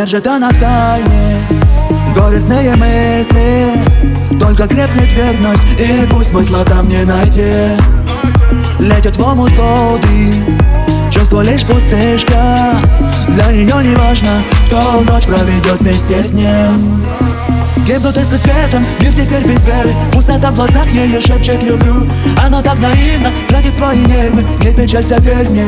держит она в тайне горестные мысли. Только крепнет верность, и пусть смысла там не найти. Летят в омут годы, чувство лишь пустышка. Для нее не важно, кто ночь проведет вместе с ним. Гибнут искры светом, мир теперь без веры. Пустота в глазах ее шепчет люблю. Она так наивно тратит свои нервы. Не печалься, верь мне.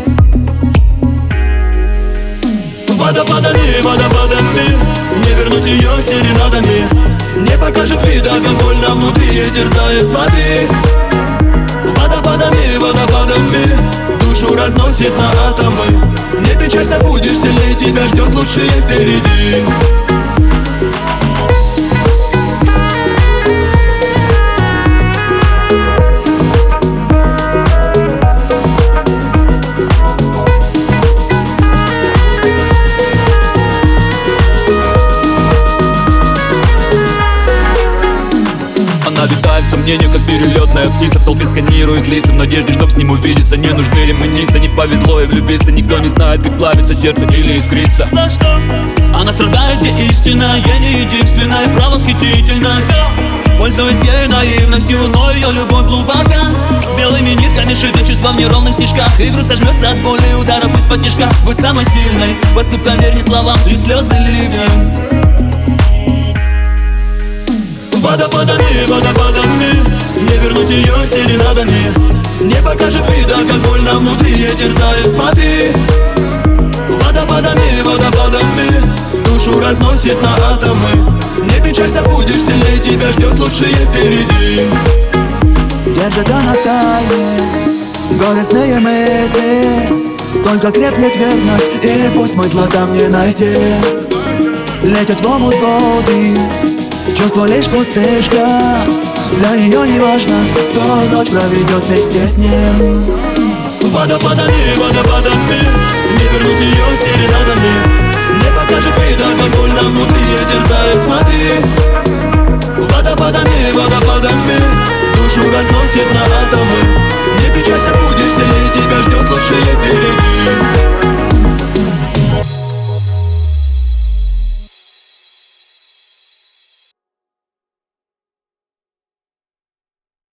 Водопадами, водопадами, не вернуть ее серенадами. Не покажет вида, как больно внутри ей терзает, смотри. Водопадами, водопадами, душу разносит на атомы. Не печалься, будешь сильнее, тебя ждет лучшее впереди. Она витает в сомнениях, как перелетная птица. В толпе сканирует лица в надежде, чтоб с ним увидеться. Не нужны ремониться, не повезло и влюбиться. Никто не знает, как плавится сердце или искрится. За что? Она страдает, где истина, я не единственная, правосхитительная. Пользуясь ею наивностью, но ее любовь глубока. Белыми нитками шиты чувства в неровных стежках. И грудь сожмется от боли и ударов из-под тишка. Будь самой сильной, поступкам верь, не словам, лить слезы ливнем. Водопадами, водопадами, не вернуть ее серенадами. Не покажет вида, как больно внутри ей терзает, смотри. Водопадами, водопадами, душу разносит на атомы. Не печалься, будешь сильнее, тебя ждет лучшее впереди. Держит она в тайне горестные мысли. Только крепнет верность, и пусть смысла там не найти. Летят в омут годы, чувство лишь пустышка. Для нее не важно, кто ночь проведет вместе с ним. Водопадами, водопадами, не вернуть ее серенадами. Не покажет вида, как больно внутри ей терзает, смотри. Водопадами, водопадами,